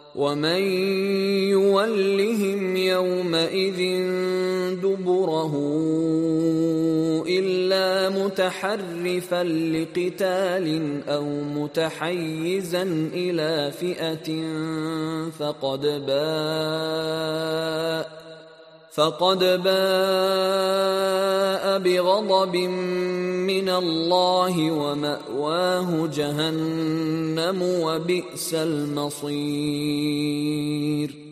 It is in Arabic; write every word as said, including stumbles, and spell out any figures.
ومن يولهم يومئذ دبره إلا متحرفا لقتال أو متحيزا إلى فئة فقد باء فقد باء بغضب من الله ومأواه جهنم وبئس المصير.